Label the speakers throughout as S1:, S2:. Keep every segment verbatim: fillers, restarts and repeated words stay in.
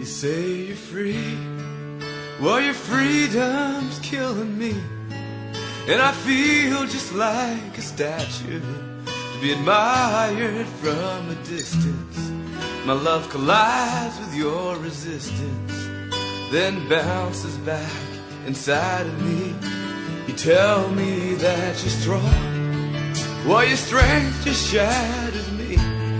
S1: say you're free, well, your freedom's killing me, and I feel just like a statue to be admired from a distance. My love collides with your resistance, then bounces back inside of me. You tell me that you're strong, well, your strength just shatters me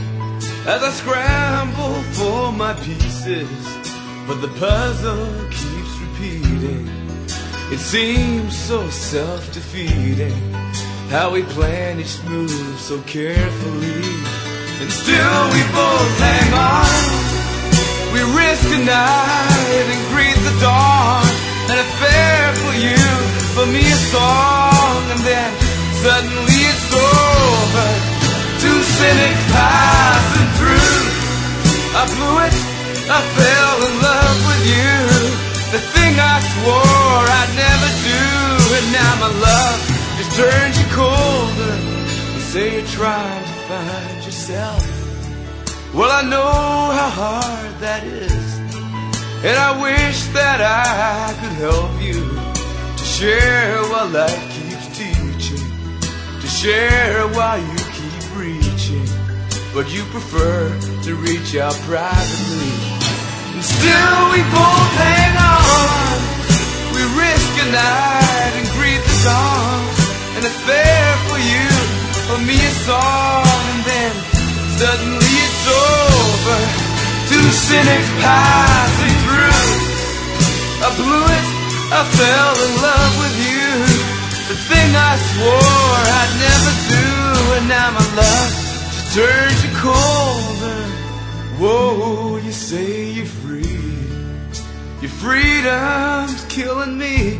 S1: as I scramble for my pieces, but the puzzle keeps repeating. It seems so self-defeating how we plan each move so carefully, and still we both hang on. We risk a night and greet the dawn, an affair for you, for me a song, and then suddenly it's over. Two cynics passing through. I blew it, I fell in love with you, the thing I swore I'd never do, and now my love just turns you colder. You say you're trying to find yourself. Well, I know how hard that is, and I wish that I could help you to share while life keeps teaching, to share while you keep reaching, but you prefer to reach out privately. And still we both hang on. We risk a night and greet the dawn, an affair for you, for me a song, and then suddenly it's over. Two cynics passing through. I blew it, I fell in love with you, the thing I swore I'd never do, and now my love just turns you colder. Whoa, you say you're free, your freedom's killing me.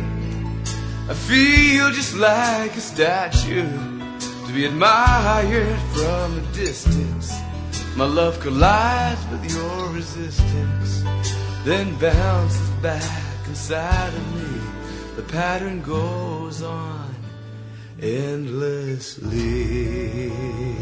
S1: I feel just like a statue to be admired from a distance. My love collides with your resistance, then bounces back inside of me. The pattern goes on endlessly.